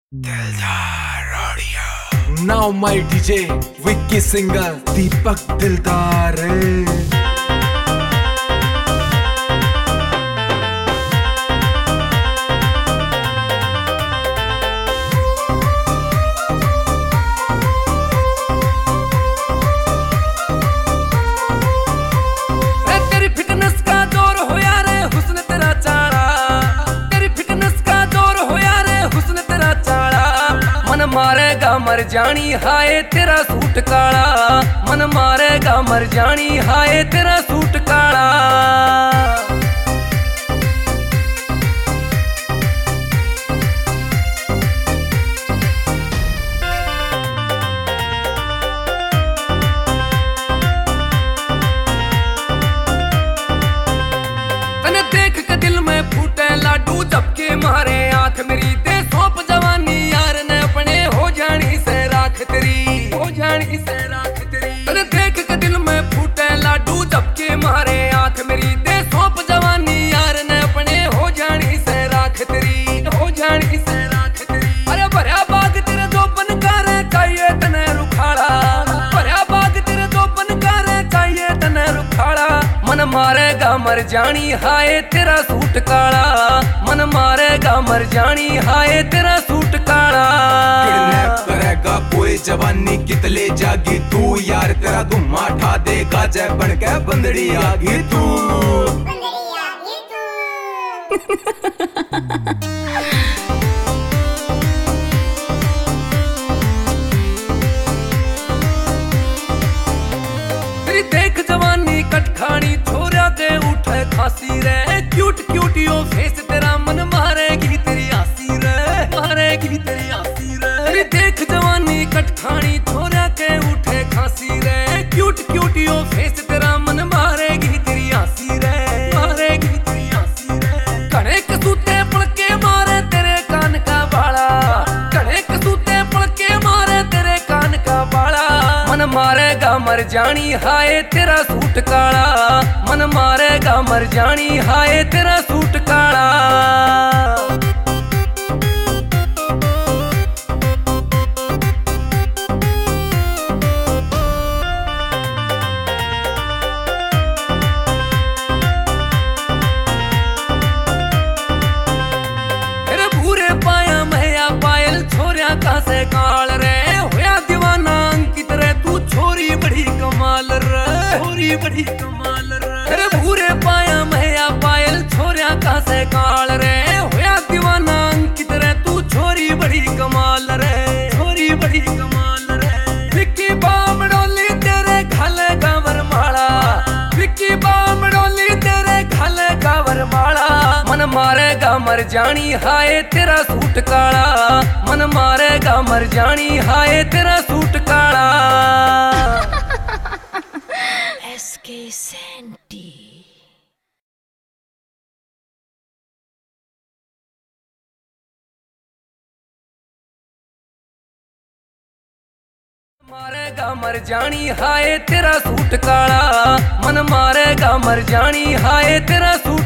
दिलदार audio now my DJ Vicky singer Deepak Dildar मारेगा मर जानी हाय तेरा सूट काला, मन मारेगा मर जानी हाय तेरा सूट काला। तने देख के दिल में फूटे लाडू झपके मारे आंख मेरी दे सौंप जवानी यार ने अपने हो जानी से राख तेरी, हो जानी से राख तेरी। तने देख के दिल में फूटे लाडू झपके मारे आंख मेरी दे सौंप जवानी यार ने अपने हो जानी से राख तेरी, हो जानी से राख तेरी। अरे भरा बाग तेरे जो बनकर चाहिए तने रुखाड़ा, भरा बाग तेरे जो बनकर चाहिए तने रुखाड़ा। मन मारेगा मर जानी हाय तेरा सूट काला, मन मारेगा मर जानी हाय तेरा सूट काला। किडनैप करेगा कोई जवानी कितले जागी तू यार तेरा धुम्मा ठा देगा जय बन के बंदड़ी आगी तू। तेरी देख जवानी कटखानी छोरा के उठे खासी रे, क्यूट क्यूट यो फेस तेरा मन मारेगी तेरी आसी रे, मारेगी तेरी आसी रे। तेरी देख जवानी कटखानी छोरा के उठे खासी रे, क्यूट क्यूट यो फेस तेरा मन मारेगी तेरी आसी रे, मारेगी तेरी आसी रे। कड़े कसूते पलके मारे तेरे कान का बाला, कड़े कसूते पलके मारे तेरे कान का बाला। मन मारेगा मर जानी हाय तेरा सूट काला, मन मारेगा मर जानी हाय तेरा सूट काला। तेरे भूरे पाया मैया पायल छोरिया कहाँ से काल रे, होया दीवाना अंकित रे तू छोरी बड़ी कमाल रे, छोरी बड़ी कमाल रे। तेरे भूरे पाया मैया पायल छोरिया कहाँ से काल रे, होया दीवाना अंकित रे तू छोरी बड़ी कमाल रे, छोरी बड़ी कमाल रे। विक्की बाम डोली तेरे घाले गावर माला, विक्की बाम डोली तेरे घाले गावर माला। मन मारेगा मर जानी हाय तेरा सूट काला, मन मारेगा मर जानी हाय तेरा सूट काला। SK Santy। मारेगा मर जानी हाय तेरा सूट काला, मन मारेगा मर जानी हाय तेरा सूट